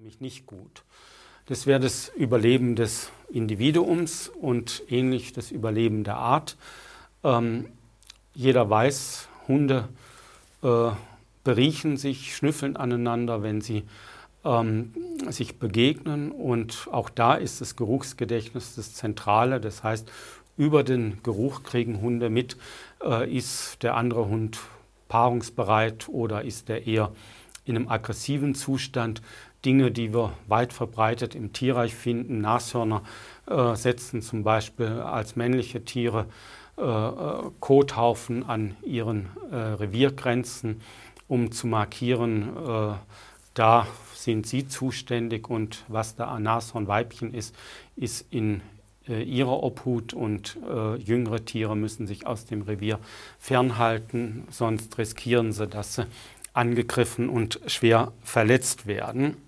mich nicht gut. Das wäre das Überleben des Individuums und ähnlich das Überleben der Art. Jeder weiß, Hunde beriechen sich, schnüffeln aneinander, wenn sie sich begegnen. Und auch da ist das Geruchsgedächtnis das Zentrale. Das heißt, über den Geruch kriegen Hunde mit, ist der andere Hund paarungsbereit oder ist er eher in einem aggressiven Zustand. Dinge, die wir weit verbreitet im Tierreich finden. Nashörner setzen zum Beispiel als männliche Tiere Kothaufen an ihren Reviergrenzen, um zu markieren, da sind sie zuständig und was da an Nashornweibchen ist in ihrer Obhut und jüngere Tiere müssen sich aus dem Revier fernhalten, sonst riskieren sie, dass sie angegriffen und schwer verletzt werden.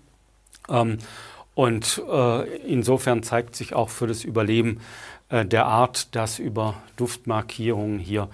Insofern zeigt sich auch für das Überleben der Art, dass über Duftmarkierungen hier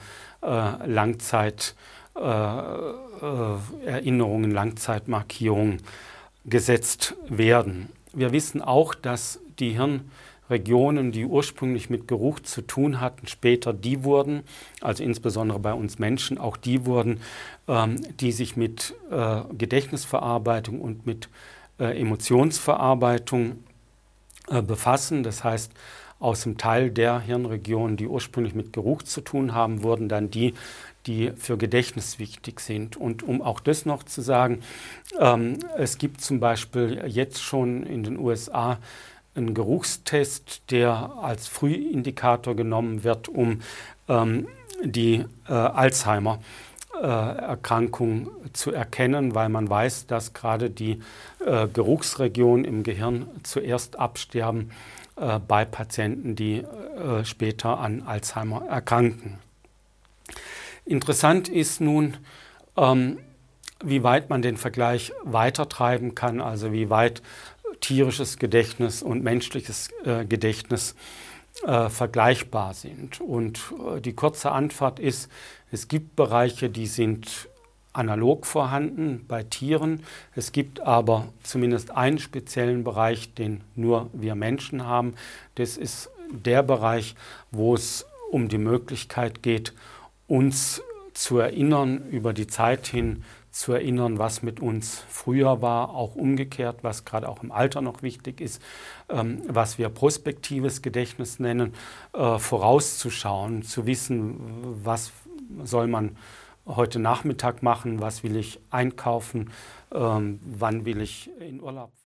Erinnerungen, Langzeitmarkierungen gesetzt werden. Wir wissen auch, dass die Hirnregionen, die ursprünglich mit Geruch zu tun hatten, später die wurden, also insbesondere bei uns Menschen, auch die wurden, die sich mit Gedächtnisverarbeitung und mit Emotionsverarbeitung befassen. Das heißt, aus dem Teil der Hirnregionen, die ursprünglich mit Geruch zu tun haben, wurden dann die für Gedächtnis wichtig sind. Und um auch das noch zu sagen, es gibt zum Beispiel jetzt schon in den USA einen Geruchstest, der als Frühindikator genommen wird, um die Alzheimer-Erkrankung zu erkennen, weil man weiß, dass gerade die Geruchsregionen im Gehirn zuerst absterben bei Patienten, die später an Alzheimer erkranken. Interessant ist nun, wie weit man den Vergleich weitertreiben kann, also wie weit tierisches Gedächtnis und menschliches Gedächtnis vergleichbar sind. Und die kurze Antwort ist, es gibt Bereiche, die sind analog vorhanden bei Tieren. Es gibt aber zumindest einen speziellen Bereich, den nur wir Menschen haben. Das ist der Bereich, wo es um die Möglichkeit geht, uns zu erinnern, über die Zeit hin zu erinnern, was mit uns früher war, auch umgekehrt, was gerade auch im Alter noch wichtig ist, was wir prospektives Gedächtnis nennen, vorauszuschauen, zu wissen, was soll man heute Nachmittag machen, was will ich einkaufen, wann will ich in Urlaub.